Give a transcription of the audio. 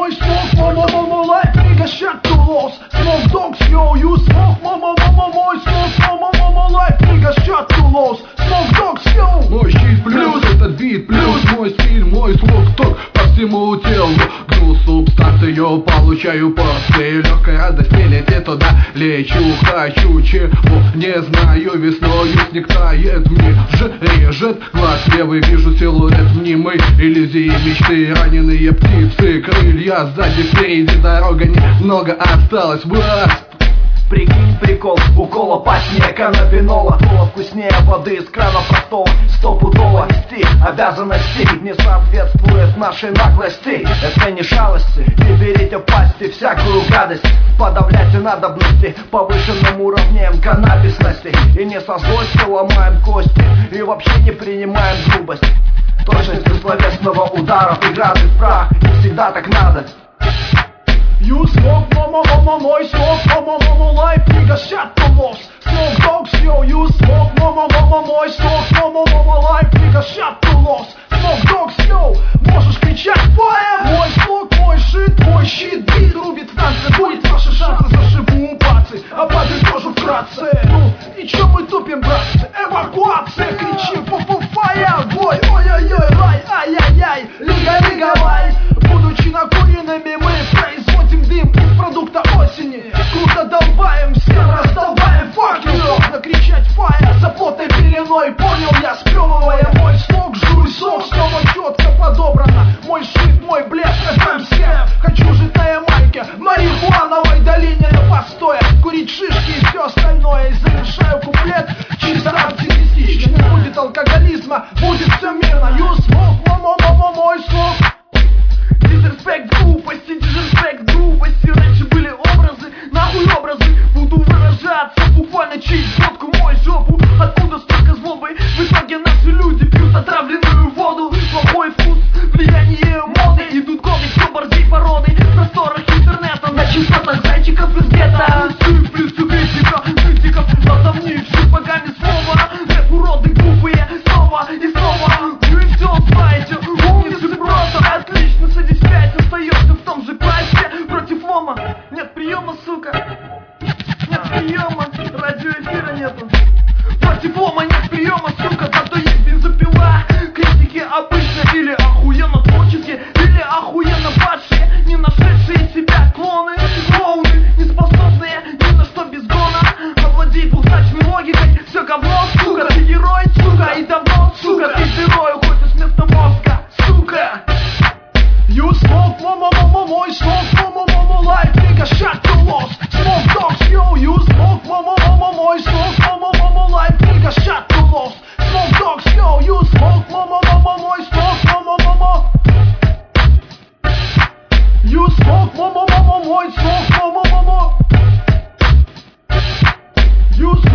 мой smoke, мама, life, nigga, shut to loss. Smoke dogs, yo, you smoke, мама, мой smoke, мама, life, nigga, shut to loss. Smoke dogs, yo. Мой щит плюс, этот бит плюс, мой стиль, мой слог, ток по всему телу. Гну субстанцию, получаю порции легкой радости, лети туда, лечу, хочу чего, не знаю, весною снег тает, мне же режет глаз левый, вижу силуэт мнимый, иллюзии, мечты, раненые птицы, крылья сзади, впереди дорога, немного осталось, Прикинь, прикол, укола паснее каннабинола. Кола вкуснее воды из крана простого. Стопудово вести обязанности не соответствует нашей наглости. Это не шалости, не берите в пасти всякую гадость. Подавляйте надобности повышенным уровнем каннабисности. И не со злости ломаем кости, и вообще не принимаем грубость. Точность словесного удара преграды в прах, и всегда так надо. You smoke, mama, мой smoke, mama, life, nigga, shut the loss. Smoke dogs, yo, you smoke, mama, мой smoke, mama, life, nigga, shut the loss. Smoke dogs, yo, можешь кричать fire. Мой слог, мой шит, мой щит, бит рубит в танце. Будет ваши шансы, зашибу пацы, а падай тоже вкратце. Ну, и чё мы тупим, братцы? Эвакуация, кричим, фу-фу-фая. Бой, ой-ой-ой, лай, ай-яй-яй, лига-лига-лай. Будучи накуренными, мы производим дым из продукта осени. Круто долбаем, всем раздолбаем. Fuck you, можно кричать фая за плотной пеленой. Понял я, сплевывая мой слог, жуй сок. Снова четко подобрано, мой шит, мой блеск, FM7. Хочу жить на Ямайке, марихуановой долине постоя, курить шишки и все остальное. И завершаю куплет чисто оптимистично. Не будет алкоголизма, будет все мирно. You smoke, мама, мой слог. Дизреспект глупости, дизреспект грубости. Раньше были образы, нахуй образы. Буду выражаться, буквально чить водку мой жопу. Откуда столько злобы? В итоге наши люди пьют отравленную воду. Плохой вкус, влияние моды. Идут годы, все борзей породы. В просторах интернета, на частотах зайчиков из гетто. Сыплются критиков, возомнивших богами слова. Рэп уроды глупые, снова и снова. Вы все знаете, умницы просто. Отлично, садись пять, остаешься в том же классе. Против лома, нет приема, сука. Нет приема, радиоэфира нету. Против лома нет приема, сука. Зато есть бензопила. Критики обычно или охуенно творческие, или охуенно падшие, не нашедшие себя клоны. Клоуны, не способные ни на что без гона. Овладей двухзначной логикой, все говно, сука. Ты герой, сука, и давно, сука. Ты герой, уходишь вместо мозга, сука. You smoke, mama, мой smoke, mama, life, nigga, shut the loss. Smoke dogs, yo, you smoke, mama, мой smoke, mama, life, nigga, shut the loss. Smoke dogs, yo, you smoke, mama, мой smoke, mama. You smoke, mama, мой smoke, mama. You smoke.